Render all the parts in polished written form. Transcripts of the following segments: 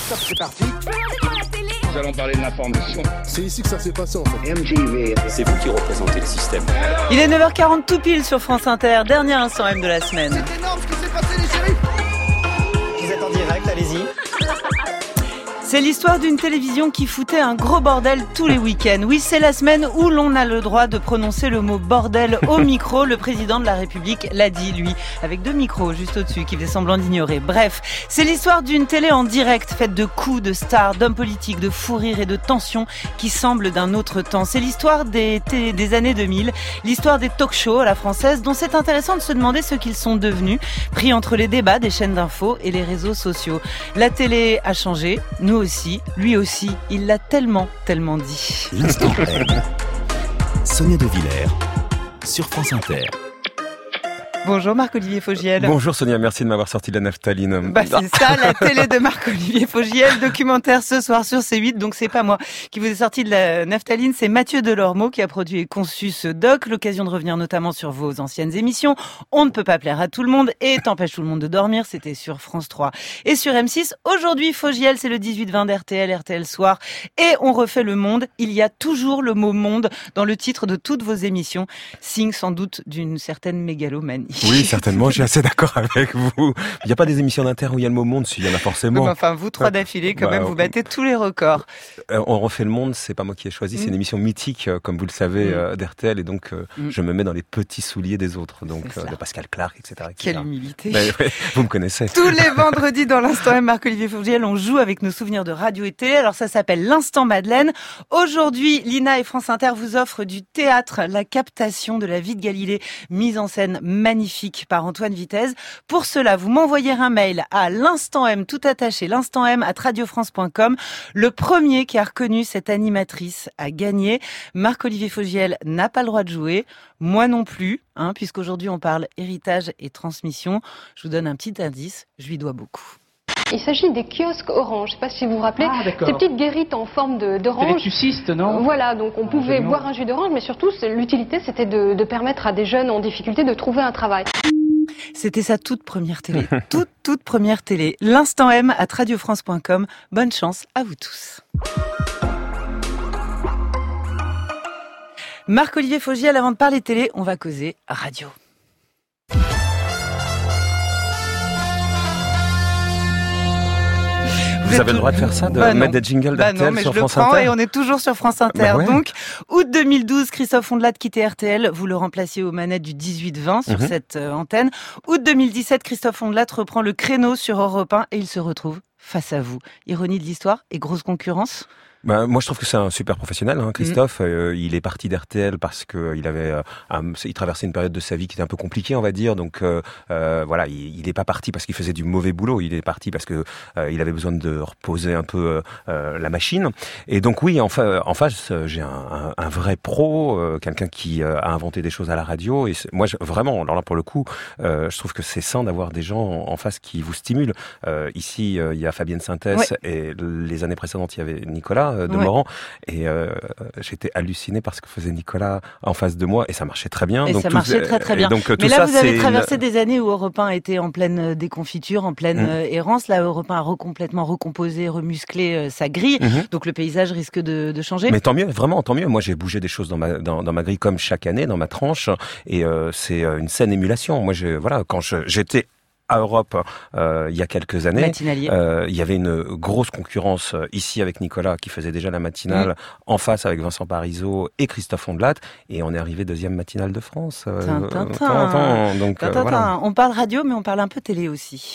Stop, c'est parti. Nous allons parler de l'information. C'est ici que ça s'est passé en fait. MTV. C'est vous qui représentez le système. Il est 9h40 tout pile sur France Inter, dernier instant M de la semaine. C'est énorme ce qui s'est passé les chéris. Vous êtes en direct, allez-y. C'est l'histoire d'une télévision qui foutait un gros bordel tous les week-ends. Oui, c'est la semaine où l'on a le droit de prononcer le mot bordel au micro. Le président de la République l'a dit, lui, avec 2 micros juste au-dessus qui faisaient semblant d'ignorer. Bref, c'est l'histoire d'une télé en direct faite de coups, de stars, d'hommes politiques, de fous rires et de tensions qui semblent d'un autre temps. C'est l'histoire des années 2000, l'histoire des talk-shows à la française dont c'est intéressant de se demander ce qu'ils sont devenus, pris entre les débats des chaînes d'infos et les réseaux sociaux. La télé a changé, nous aussi, lui aussi, il l'a tellement dit. L'instant M. Sonia De Villers sur France Inter. Bonjour Marc-Olivier Fogiel. Bonjour Sonia, merci de m'avoir sorti de la naphtaline. C'est ça, la télé de Marc-Olivier Fogiel, documentaire ce soir sur C8, donc c'est pas moi qui vous ai sorti de la naphtaline, c'est Mathieu Delormeau qui a produit et conçu ce doc, l'occasion de revenir notamment sur vos anciennes émissions. On ne peut pas plaire à tout le monde et t'empêche tout le monde de dormir, c'était sur France 3 et sur M6. Aujourd'hui, Fogiel, c'est le 18-20 d'RTL, RTL Soir, et on refait le monde. Il y a toujours le mot monde dans le titre de toutes vos émissions, signe sans doute d'une certaine mégalomanie. Oui, certainement, je suis assez d'accord avec vous. Il n'y a pas des émissions d'Inter où il y a le mot monde, s'il y en a forcément. Mais enfin, vous 3 d'affilée, quand même, vous battez tous les records. On refait le monde, c'est pas moi qui ai choisi, c'est une émission mythique, comme vous le savez, d'RTL, et donc je me mets dans les petits souliers des autres, donc de Pascal Clark, etc. Quelle humilité. Vous me connaissez. Tous les vendredis dans l'Instant M, Marc-Olivier Fogiel, on joue avec nos souvenirs de radio et télé. Alors ça s'appelle l'Instant Madeleine. Aujourd'hui, Lina et France Inter vous offrent du théâtre, la captation de la vie de Galilée, mise en scène magnifique par Antoine Vitesse. Pour cela, vous m'envoyez un mail à l'instant M, tout attaché, l'instant M @radiofrance.com. Le premier qui a reconnu cette animatrice a gagné. Marc-Olivier Fogiel n'a pas le droit de jouer. Moi non plus, puisqu'aujourd'hui on parle héritage et transmission. Je vous donne un petit indice, je lui dois beaucoup. Il s'agit des kiosques orange. Je ne sais pas si vous vous rappelez. Ces petites guérites en forme d'orange. C'est les tucistes, non ? Voilà, donc on pouvait boire un jus d'orange, mais surtout l'utilité c'était de permettre à des jeunes en difficulté de trouver un travail. C'était sa toute première télé, toute première télé. L'instant M @radiofrance.com. Bonne chance à vous tous. Marc-Olivier Fogiel, avant de parler télé, on va causer radio. Vous avez le droit de faire ça, de mettre des jingles d'RTL sur France Inter ? Non, mais je le prends et on est toujours sur France Inter. Donc, août 2012, Christophe Ondelat quittait RTL. Vous le remplaciez aux manettes du 18-20 sur cette antenne. Août 2017, Christophe Ondelat reprend le créneau sur Europe 1 et il se retrouve face à vous. Ironie de l'histoire et grosse concurrence ? Moi, je trouve que c'est un super professionnel, Christophe. Il est parti d'RTL parce que il traversait une période de sa vie qui était un peu compliquée, on va dire. Donc, voilà, il est pas parti parce qu'il faisait du mauvais boulot. Il est parti parce que il avait besoin de reposer un peu la machine. Et donc, oui, en face, j'ai un vrai pro, quelqu'un qui a inventé des choses à la radio. Et moi, vraiment, alors là, pour le coup, je trouve que c'est sain d'avoir des gens en face qui vous stimulent. Ici, il y a Fabienne Sintès et les années précédentes, il y avait Nicolas Demorand, et j'étais halluciné par ce que faisait Nicolas en face de moi, et ça marchait très bien. Et donc ça marchait très bien. Donc, mais là, vous avez traversé des années où Europe 1 était en pleine déconfiture, en pleine errance. Là, Europe 1 a complètement recomposé, remusclé sa grille. Donc le paysage risque de changer. Mais tant mieux, vraiment, tant mieux. Moi, j'ai bougé des choses dans ma grille comme chaque année, dans ma tranche, et c'est une saine émulation. Moi, quand j'étais à Europe il y a quelques années, il y avait une grosse concurrence ici avec Nicolas qui faisait déjà la matinale, en face avec Vincent Parisot et Christophe Ondelat, et on est arrivé 2e matinale de France. Donc, voilà. On parle radio, mais on parle un peu télé aussi.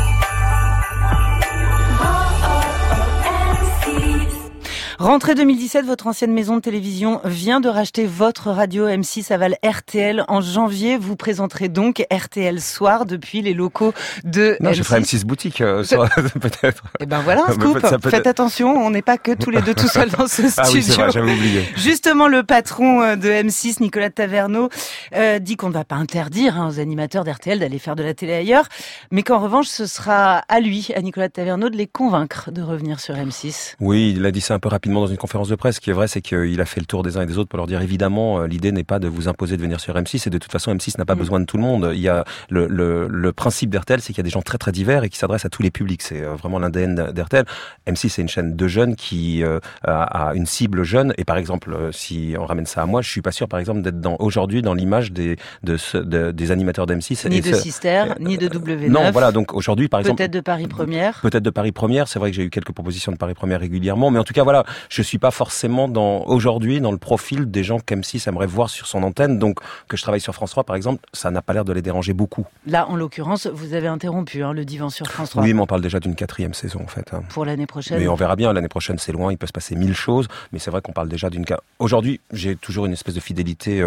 Rentrée 2017, votre ancienne maison de télévision vient de racheter votre radio M6 aval RTL. En janvier, vous présenterez donc RTL Soir depuis les locaux de M6. Je ferai M6 boutique, peut-être. Et ben voilà un scoop. Faites attention, on n'est pas que tous les deux tout seuls dans ce studio. Ah oui, c'est vrai, j'avais oublié. Justement, le patron de M6, Nicolas Taverneau, dit qu'on ne va pas interdire aux animateurs d'RTL d'aller faire de la télé ailleurs, mais qu'en revanche, ce sera à lui, à Nicolas Taverneau, de les convaincre de revenir sur M6. Oui, il a dit ça un peu rapidement rapidement dans une conférence de presse. Ce qui est vrai, c'est qu'il a fait le tour des uns et des autres pour leur dire évidemment, l'idée n'est pas de vous imposer de venir sur M6 et de toute façon M6 n'a pas besoin de tout le monde. Il y a le principe d'RTL, c'est qu'il y a des gens très très divers et qui s'adressent à tous les publics. C'est vraiment l'ADN d'RTL. M6 c'est une chaîne de jeunes qui a une cible jeune et par exemple si on ramène ça à moi, je suis pas sûr par exemple d'être aujourd'hui dans l'image des animateurs d'M6 ni de Sister, ni de W9. Non, voilà, donc aujourd'hui par exemple peut-être de Paris Première. Peut-être de Paris Première, c'est vrai que j'ai eu quelques propositions de Paris Première régulièrement, mais en tout cas voilà, je suis pas forcément aujourd'hui dans le profil des gens qu'M6 aimerait voir sur son antenne, donc que je travaille sur France 3 par exemple, ça n'a pas l'air de les déranger beaucoup. Là en l'occurrence, vous avez interrompu le divan sur France 3. Oui, mais on parle déjà d'une 4e saison en fait. Pour l'année prochaine. Mais on verra bien, l'année prochaine c'est loin, il peut se passer 1000 choses, mais c'est vrai qu'on parle déjà d'une... Aujourd'hui, j'ai toujours une espèce de fidélité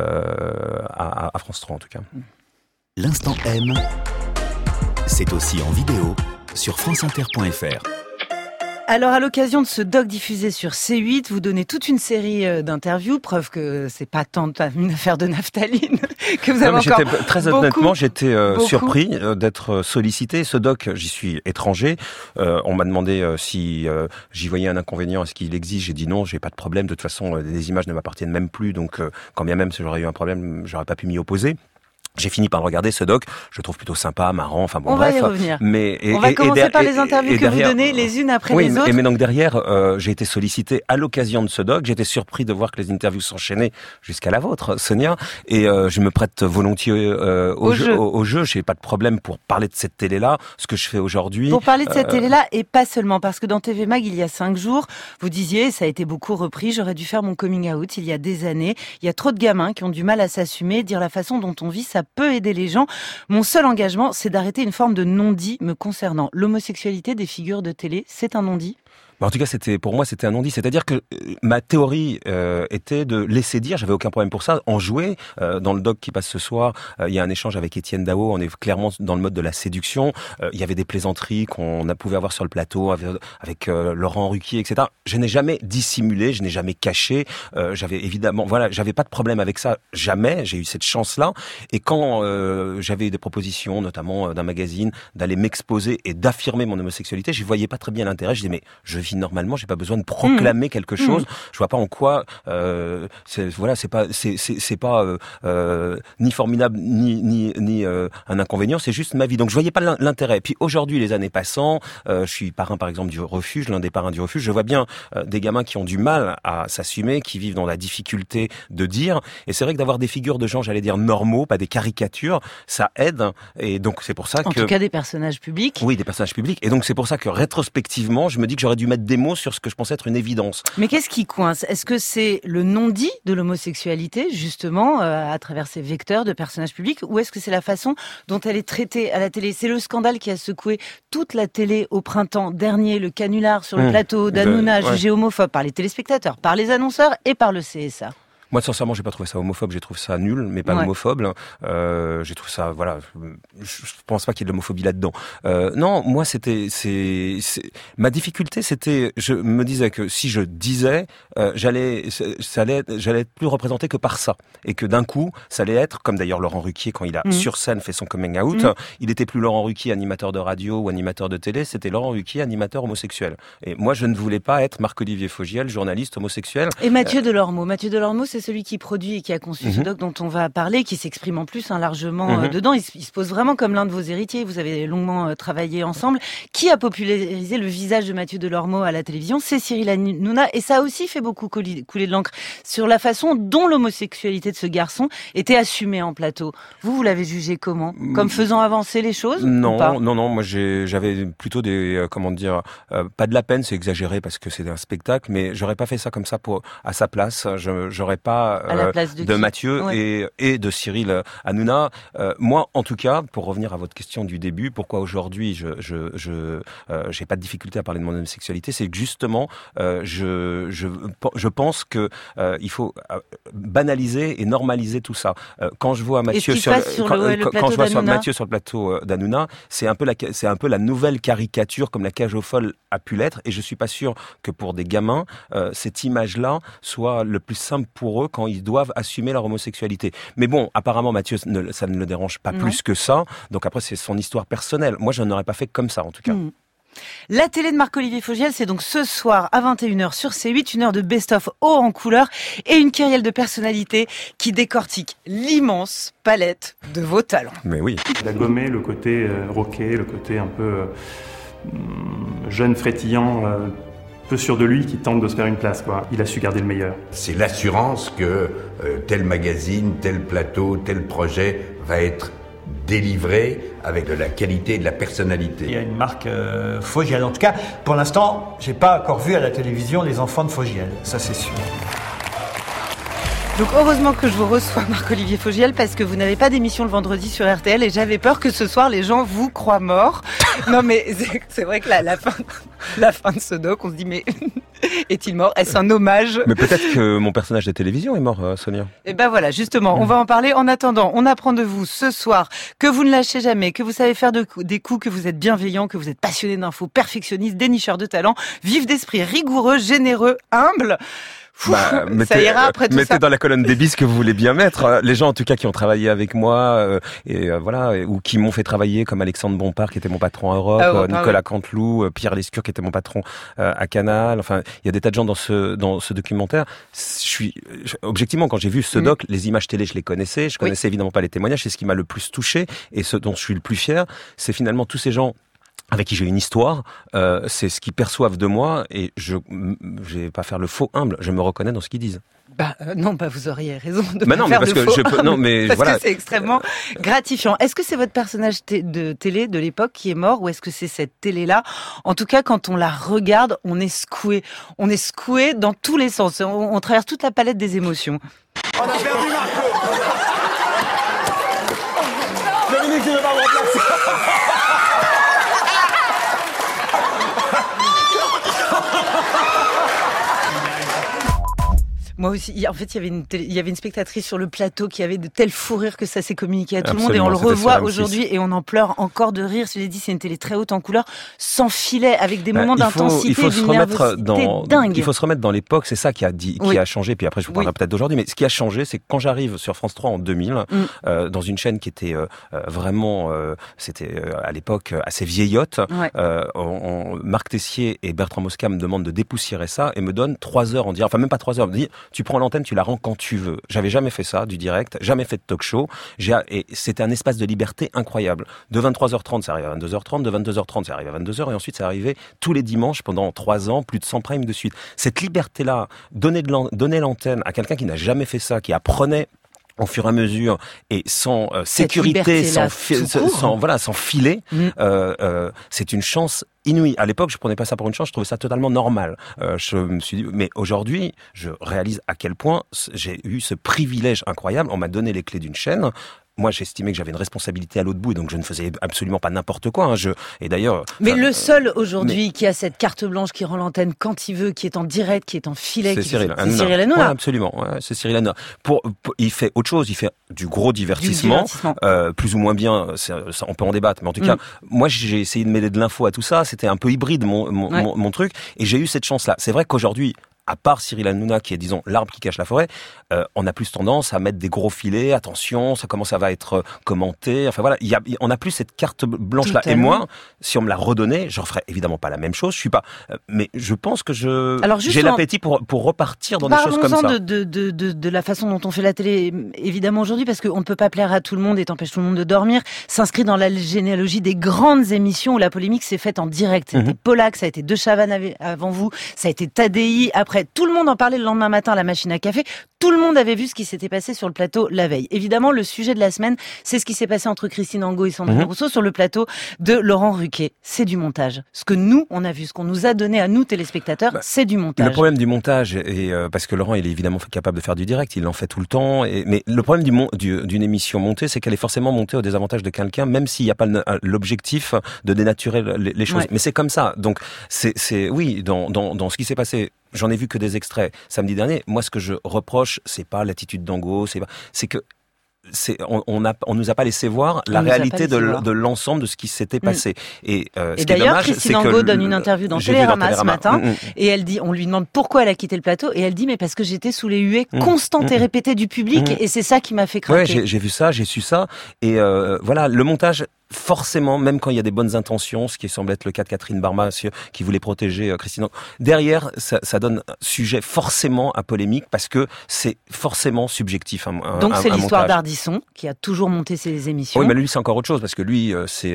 à France 3 en tout cas. L'instant M, c'est aussi en vidéo sur franceinter.fr. Alors, à l'occasion de ce doc diffusé sur C8, vous donnez toute une série d'interviews, preuve que c'est pas tant une affaire de naphtaline que vous avez encore très honnêtement, j'étais surpris d'être sollicité. Ce doc, j'y suis étranger. On m'a demandé si j'y voyais un inconvénient, est-ce qu'il existe. J'ai dit non, j'ai pas de problème. De toute façon, les images ne m'appartiennent même plus, donc quand bien même si j'aurais eu un problème, j'aurais pas pu m'y opposer. J'ai fini par regarder ce doc, je le trouve plutôt sympa, marrant, enfin bon, bref. On va y revenir. Mais, on va commencer par les interviews que vous donnez les unes après les autres. Mais donc derrière, j'ai été sollicité à l'occasion de ce doc, j'ai été surpris de voir que les interviews s'enchaînaient jusqu'à la vôtre, Sonia, et je me prête volontiers au jeu. J'ai pas de problème pour parler de cette télé-là, ce que je fais aujourd'hui. Pour parler de cette télé-là, et pas seulement, parce que dans TV Mag, il y a 5 jours, vous disiez, ça a été beaucoup repris, j'aurais dû faire mon coming out il y a des années. Il y a trop de gamins qui ont du mal à s'assumer, dire la façon dont on vit, ça peut aider les gens. Mon seul engagement, c'est d'arrêter une forme de non-dit me concernant. L'homosexualité des figures de télé, c'est un non-dit ? En tout cas, pour moi, c'était un non-dit. C'est-à-dire que ma théorie était de laisser dire. J'avais aucun problème pour ça. En jouer. Dans le doc qui passe ce soir, il y a un échange avec Étienne Dao. On est clairement dans le mode de la séduction. Il y avait des plaisanteries qu'on pouvait avoir sur le plateau avec Laurent Ruquier, etc. Je n'ai jamais dissimulé, je n'ai jamais caché. J'avais évidemment, j'avais pas de problème avec ça. Jamais. J'ai eu cette chance-là. Et quand j'avais eu des propositions, notamment d'un magazine, d'aller m'exposer et d'affirmer mon homosexualité, je voyais pas très bien l'intérêt. Je disais mais je vis normalement, j'ai pas besoin de proclamer quelque chose. Je vois pas en quoi c'est pas ni formidable ni un inconvénient, c'est juste ma vie. Donc je voyais pas l'intérêt. Puis aujourd'hui, les années passant, je suis parrain par exemple du refuge, l'un des parrains du refuge, je vois bien des gamins qui ont du mal à s'assumer, qui vivent dans la difficulté de dire, et c'est vrai que d'avoir des figures de gens, j'allais dire normaux, pas des caricatures, ça aide, et donc c'est pour ça en tout cas des personnages publics. Oui, des personnages publics, et donc c'est pour ça que rétrospectivement, je me dis que j'aurais dû mettre des mots sur ce que je pensais être une évidence. Mais qu'est-ce qui coince ? Est-ce que c'est le non-dit de l'homosexualité, justement, à travers ces vecteurs de personnages publics, ou est-ce que c'est la façon dont elle est traitée à la télé ? C'est le scandale qui a secoué toute la télé au printemps dernier, le canular sur le plateau d'Hanouna, jugé homophobe par les téléspectateurs, par les annonceurs et par le CSA. Moi, sincèrement, j'ai pas trouvé ça homophobe, j'ai trouvé ça nul, mais pas homophobe. J'ai trouvé ça, je pense pas qu'il y ait de l'homophobie là-dedans. Non, moi, ma difficulté, c'était, je me disais que si je disais, j'allais être plus représenté que par ça. Et que d'un coup, ça allait être, comme d'ailleurs Laurent Ruquier, quand il a sur scène fait son coming out, il était plus Laurent Ruquier, animateur de radio ou animateur de télé, c'était Laurent Ruquier, animateur homosexuel. Et moi, je ne voulais pas être Marc-Olivier Fogiel, journaliste homosexuel. Et Mathieu Delormeau, c'est celui qui produit et qui a conçu ce doc dont on va parler, qui s'exprime en plus largement dedans. Il se pose vraiment comme l'un de vos héritiers. Vous avez longuement travaillé ensemble. Qui a popularisé le visage de Mathieu Delormeau à la télévision ? C'est Cyril Hanouna. Et ça a aussi fait beaucoup couler de l'encre sur la façon dont l'homosexualité de ce garçon était assumée en plateau. Vous l'avez jugé comment ? Comme faisant avancer les choses ? Non. Moi, j'avais plutôt des, pas de la peine, c'est exagéré parce que c'est un spectacle, mais j'aurais pas fait ça comme ça à sa place. J'aurais pas de Mathieu et de Cyril Hanouna. Moi, en tout cas, pour revenir à votre question du début, pourquoi aujourd'hui j'ai pas de difficulté à parler de mon homosexualité, c'est que justement, je pense que il faut banaliser et normaliser tout ça. Quand je vois Mathieu sur le plateau d'Hanouna, c'est un peu la nouvelle caricature comme la cage aux folles a pu l'être, et je suis pas sûr que pour des gamins cette image-là soit le plus simple pour eux quand ils doivent assumer leur homosexualité. Mais bon, apparemment Mathieu, ça ne le dérange pas plus que ça. Donc après, c'est son histoire personnelle. Moi, je n'aurais pas fait comme ça, en tout cas. La télé de Marc-Olivier Fogiel, c'est donc ce soir à 21h sur C8, une heure de best-of haut en couleur et une kyrielle de personnalités qui décortique l'immense palette de vos talents. Mais oui. Il a gommé le côté rocké, le côté un peu jeune frétillant, peu sûr de lui, qui tente de se faire une place, quoi. Il a su garder le meilleur. C'est l'assurance que tel magazine, tel plateau, tel projet va être délivré avec de la qualité et de la personnalité. Il y a une marque Fogiel. En tout cas, pour l'instant, j'ai pas encore vu à la télévision les enfants de Fogiel. Ça, c'est sûr. Donc heureusement que je vous reçois Marc-Olivier Fogiel parce que vous n'avez pas d'émission le vendredi sur RTL et j'avais peur que ce soir les gens vous croient mort. Non mais c'est vrai que la fin de ce doc, on se dit mais est-il mort? Est-ce un hommage? Mais peut-être que mon personnage de télévision est mort, Sonia. Et ben voilà, justement, on va en parler. En attendant, on apprend de vous ce soir que vous ne lâchez jamais, que vous savez faire des coups, que vous êtes bienveillant, que vous êtes passionné d'infos, perfectionniste, dénicheur de talent, vif d'esprit, rigoureux, généreux, humble. Ça ira après tout ça. Mettez dans la colonne des bis que vous voulez bien mettre. Les gens, en tout cas, qui ont travaillé avec moi, ou qui m'ont fait travailler, comme Alexandre Bompard, qui était mon patron à Europe, Nicolas Canteloup, Pierre Lescure, qui était mon patron à Canal. Enfin, il y a des tas de gens dans ce documentaire. Objectivement, quand j'ai vu ce doc, les images télé, je les connaissais. Je connaissais évidemment pas les témoignages. C'est ce qui m'a le plus touché et ce dont je suis le plus fier. C'est finalement tous ces gens avec qui j'ai une histoire, c'est ce qu'ils perçoivent de moi et je vais pas faire le faux humble, je me reconnais dans ce qu'ils disent. Non, vous auriez raison de pas faire mais parce le faux que humble, parce voilà. que c'est extrêmement gratifiant. Est-ce que c'est votre personnage de télé de l'époque qui est mort ou est-ce que c'est cette télé-là? En tout cas, quand on la regarde, on est secoué. On est secoué dans tous les sens. On traverse toute la palette des émotions. On a perdu Marco. Dominique, tu ne vas pas me remplacer. Moi aussi, en fait, il y avait une spectatrice sur le plateau qui avait de tels fous rires que ça s'est communiqué à tout le monde et on le revoit aujourd'hui et on en pleure encore de rire. Je l'ai dit, c'est une télé très haute en couleur, sans filet, avec des moments d'intensité, d'une nervosité dingue. Il faut se remettre dans l'époque, c'est ça qui a changé. Puis après, je vous parlerai peut-être d'aujourd'hui, mais ce qui a changé, c'est que quand j'arrive sur France 3 en 2000, dans une chaîne qui était vraiment, c'était à l'époque assez vieillotte, Marc Tessier et Bertrand Mosca me demandent de dépoussiérer ça et me donnent 3 heures en direct, enfin même pas 3 heures, me disent tu prends l'antenne, tu la rends quand tu veux. J'avais jamais fait ça, du direct, jamais fait de talk show. Et c'était un espace de liberté incroyable. De 23h30, ça arrivait à 22h30, de 22h30, ça arrivait à 22h, et ensuite ça arrivait tous les dimanches pendant 3 ans, plus de 100 primes de suite. Cette liberté-là, donner l'antenne à quelqu'un qui n'a jamais fait ça, qui apprenait au fur et à mesure et sans sécurité, sans filet, c'est une chance inouïe. À l'époque, je prenais pas ça pour une chance, je trouvais ça totalement normal. Je me suis dit, mais aujourd'hui, je réalise à quel point j'ai eu ce privilège incroyable. On m'a donné les clés d'une chaîne. Moi, j'estimais que j'avais une responsabilité à l'autre bout, et donc je ne faisais absolument pas n'importe quoi. Et d'ailleurs. Mais le seul aujourd'hui qui a cette carte blanche, qui rend l'antenne quand il veut, qui est en direct, qui est en filet, c'est Cyril Hanouna. Ouais, absolument. Ouais, c'est Cyril Hanouna. Il fait autre chose. Il fait du gros divertissement. Plus ou moins bien. Ça, on peut en débattre, mais en tout cas, moi, j'ai essayé de mêler de l'info à tout ça. C'était un peu hybride mon truc, et j'ai eu cette chance-là. C'est vrai qu'aujourd'hui, à part Cyril Hanouna, qui est, disons, l'arbre qui cache la forêt, on a plus tendance à mettre des gros filets, attention, comment ça va être commenté, enfin voilà, on a plus cette carte blanche-là. Et moi, si on me la redonnait, je referais évidemment pas la même chose, je suis pas, mais je pense que j'ai l'appétit pour repartir dans des choses comme ça. Parlons-en de la façon dont on fait la télé, évidemment aujourd'hui, parce qu'on ne peut pas plaire à tout le monde et t'empêche tout le monde de dormir, s'inscrit dans la généalogie des grandes émissions où la polémique s'est faite en direct. C'était Pollack, ça a été De Chavannes avant vous, ça a été Tadei, après tout le monde en parlait le lendemain matin à la machine à café. Tout le monde avait vu ce qui s'était passé sur le plateau la veille. Évidemment, le sujet de la semaine, c'est ce qui s'est passé entre Christine Angot et Sandrine Rousseau sur le plateau de Laurent Ruquier. C'est du montage. Ce que nous, on a vu, ce qu'on nous a donné à nous, téléspectateurs, c'est du montage. Le problème du montage, parce que Laurent, il est évidemment capable de faire du direct, il en fait tout le temps. Mais le problème d'une émission montée, c'est qu'elle est forcément montée au désavantage de quelqu'un, même s'il n'y a pas l'objectif de dénaturer les choses. Ouais. Mais c'est comme ça. Donc, oui, dans ce qui s'est passé. J'en ai vu que des extraits samedi dernier. Moi, ce que je reproche, c'est pas l'attitude d'Angot, c'est que on nous a pas laissé voir la réalité de l'ensemble de ce qui s'était passé. Et d'ailleurs, Christine Angot donne une interview dans Télérama ce matin, et elle dit, on lui demande pourquoi elle a quitté le plateau, et elle dit, mais parce que j'étais sous les huées constantes et répétées du public, et c'est ça qui m'a fait craquer. Ouais, j'ai vu ça, j'ai su ça, et voilà, le montage. forcément, même quand il y a des bonnes intentions, ce qui semble être le cas de Catherine Barma, qui voulait protéger Christine, derrière, ça donne sujet forcément à polémique parce que c'est forcément subjectif. Donc c'est l'histoire montage. d'Ardisson qui a toujours monté ses émissions. Oui, mais lui c'est encore autre chose parce que lui c'est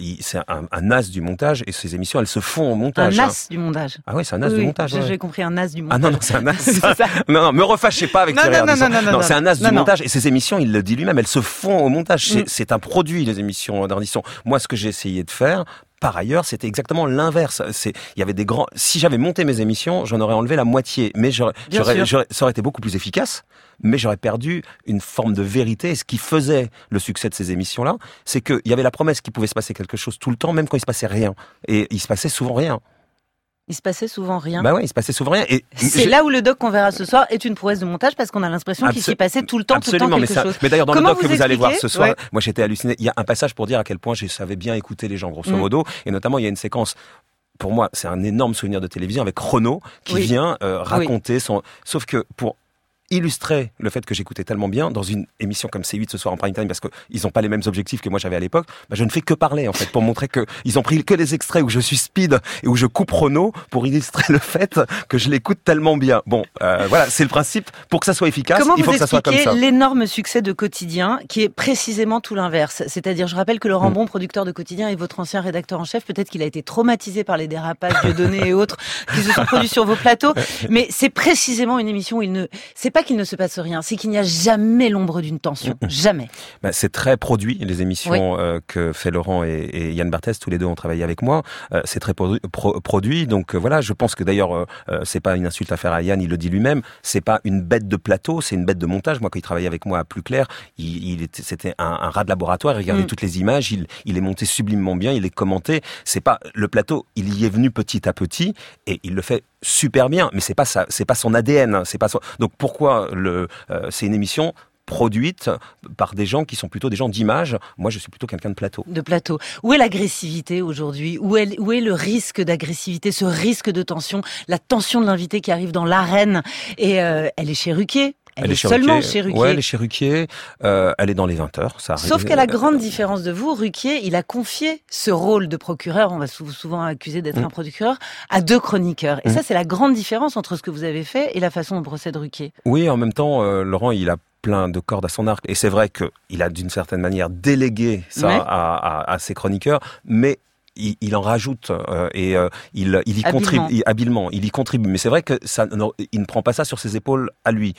un as du montage et ses émissions elles se font au montage. Un as du montage. Ah oui, c'est un as du montage. J'ai compris, un as du montage. Ah non, c'est un as. Non, me refâchez pas avec Thierry Ardisson. Non, c'est un as du montage et ses émissions, il le dit lui-même, elles se font au montage. C'est un produit, les émissions d'Ardisson. Moi, ce que j'ai essayé de faire, par ailleurs, c'était exactement l'inverse. Il y avait des grands. Si j'avais monté mes émissions, j'en aurais enlevé la moitié, mais ça aurait été beaucoup plus efficace. Mais j'aurais perdu une forme de vérité. Et ce qui faisait le succès de ces émissions-là, c'est qu'il y avait la promesse qu'il pouvait se passer quelque chose tout le temps, même quand il se passait rien. Et il se passait souvent rien. Il se passait souvent rien. Bah ouais, il se passait souvent rien. Et c'est là où le doc qu'on verra ce soir est une prouesse de montage parce qu'on a l'impression qu'il s'y passait tout le temps quelque chose. Mais d'ailleurs, dans le doc que vous allez voir ce soir, moi j'étais halluciné. Il y a un passage pour dire à quel point je savais bien écouter les gens, grosso modo. Et notamment, il y a une séquence. Pour moi, c'est un énorme souvenir de télévision avec Renaud qui vient raconter son. Sauf que pour illustrer le fait que j'écoutais tellement bien dans une émission comme C8 ce soir en prime time parce qu'ils n'ont pas les mêmes objectifs que moi j'avais à l'époque, je ne fais que parler en fait pour montrer que ils ont pris que les extraits où je suis speed et où je coupe Renaud pour illustrer le fait que je l'écoute tellement bien. Bon, voilà, c'est le principe. Pour que ça soit efficace, il faut que ça soit comme ça. Comment vous expliquez l'énorme succès de Quotidien qui est précisément tout l'inverse? C'est-à-dire, je rappelle que Laurent Bon, producteur de Quotidien, est votre ancien rédacteur en chef. Peut-être qu'il a été traumatisé par les dérapages Dieudonné et autres qui se sont produits sur vos plateaux, mais c'est précisément une émission où c'est pas qu'il ne se passe rien, c'est qu'il n'y a jamais l'ombre d'une tension. Jamais. C'est très produit, les émissions que fait Laurent et Yann Barthès, tous les deux ont travaillé avec moi. C'est très produit, donc voilà, je pense que d'ailleurs, c'est pas une insulte à faire à Yann, il le dit lui-même, c'est pas une bête de plateau, c'est une bête de montage. Moi, quand il travaillait avec moi à Plus Clair, c'était un rat de laboratoire, il regardait toutes les images, il les montait sublimement bien, il les commentait. C'est pas le plateau, il y est venu petit à petit et il le fait super bien, mais c'est pas ça, c'est pas son ADN, c'est pas son... Donc pourquoi c'est une émission produite par des gens qui sont plutôt des gens d'image. Moi, je suis plutôt quelqu'un de plateau. De plateau. Où est l'agressivité aujourd'hui? Où est le risque d'agressivité, ce risque de tension, la tension de l'invité qui arrive dans l'arène? Et elle est chez Ruquier. Elle est seulement chez Ruquier. Ouais, elle est chez Ruquier. Elle est dans les 20h. Ça arrive. Sauf qu'à la grande différence de vous, Ruquier, il a confié ce rôle de procureur, on va souvent accuser d'être un procureur, à 2 chroniqueurs. Et ça, c'est la grande différence entre ce que vous avez fait et la façon dont procède Ruquier. Oui, en même temps, Laurent, il a plein de cordes à son arc. Et c'est vrai qu'il a d'une certaine manière délégué ça à ses chroniqueurs, mais il en rajoute et il y contribue habilement. Il y contribue, mais c'est vrai que il ne prend pas ça sur ses épaules à lui.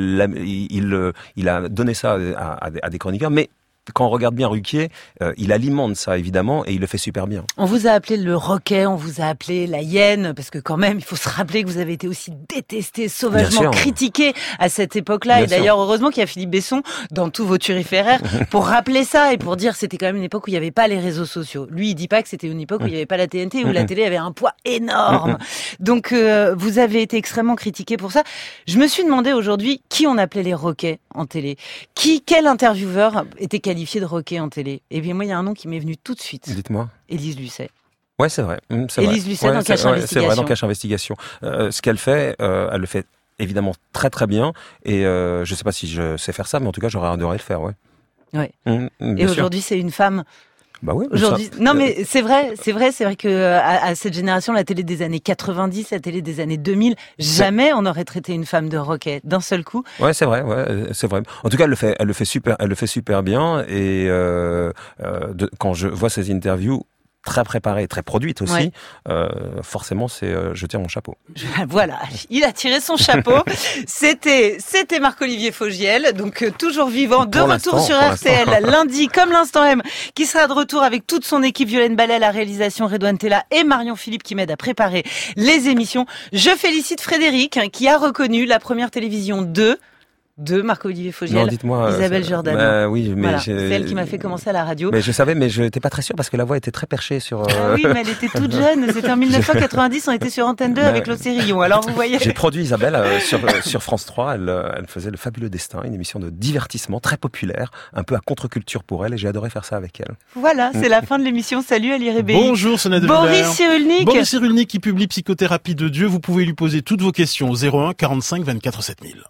Il a donné ça à des chroniqueurs, mais quand on regarde bien Ruquier, il alimente ça évidemment et il le fait super bien. On vous a appelé le Roquet, on vous a appelé la hyène, parce que quand même, il faut se rappeler que vous avez été aussi détesté, sauvagement critiqué à cette époque-là. Bien et d'ailleurs, heureusement qu'il y a Philippe Besson dans tous vos turiféraires pour rappeler ça et pour dire que c'était quand même une époque où il n'y avait pas les réseaux sociaux. Lui, il dit pas que c'était une époque où il n'y avait pas la TNT, où la télé avait un poids énorme. Donc, vous avez été extrêmement critiqué pour ça. Je me suis demandé aujourd'hui qui on appelait les Roquets en télé. Quel intervieweur était qualifié de Roquet en télé? Et bien moi, il y a un nom qui m'est venu tout de suite. Dites-moi. Élise Lucet. Ouais, c'est vrai. Élise Lucet dans Cache Investigation. C'est vrai, dans Cache Investigation. Ce qu'elle fait, elle le fait évidemment très très bien. Et je sais pas si je sais faire ça, mais en tout cas, j'aurais adoré le faire, ouais. Ouais. Et aujourd'hui, c'est une femme. Bah oui. Aujourd'hui, non mais c'est vrai que à cette génération, la télé des années 90, la télé des années 2000, jamais on aurait traité une femme de Roquet d'un seul coup. Ouais, c'est vrai, c'est vrai. En tout cas, elle le fait super bien et quand je vois ses interviews très préparée, très produite aussi, forcément, je tire mon chapeau. Voilà, il a tiré son chapeau. C'était Marc-Olivier Fogiel, donc toujours vivant, de retour sur RTL lundi, comme l'Instant M, qui sera de retour avec toute son équipe, Violaine Ballet, la réalisation, Redouane Tella et Marion Philippe qui m'aident à préparer les émissions. Je félicite Frédéric, qui a reconnu la première télévision de Marc-Olivier Fogiel, non, dites-moi, Isabelle Jordan. Oui, mais voilà, c'est elle qui m'a fait commencer à la radio. Mais je savais, mais je n'étais pas très sûr parce que la voix était très perchée sur... Ah oui, mais elle était toute jeune. C'était en 1990, on était sur Antenne 2 avec l'Océrillon. Alors vous voyez... J'ai produit Isabelle sur France 3. Elle faisait Le Fabuleux Destin, une émission de divertissement très populaire, un peu à contre-culture pour elle, et j'ai adoré faire ça avec elle. Voilà, c'est la fin de l'émission. Salut Ali Rébéi. Bonjour Sonia de Boris Cyrulnik. Boris Cyrulnik qui publie Psychothérapie de Dieu. Vous pouvez lui poser toutes vos questions au 01 45 24 7000.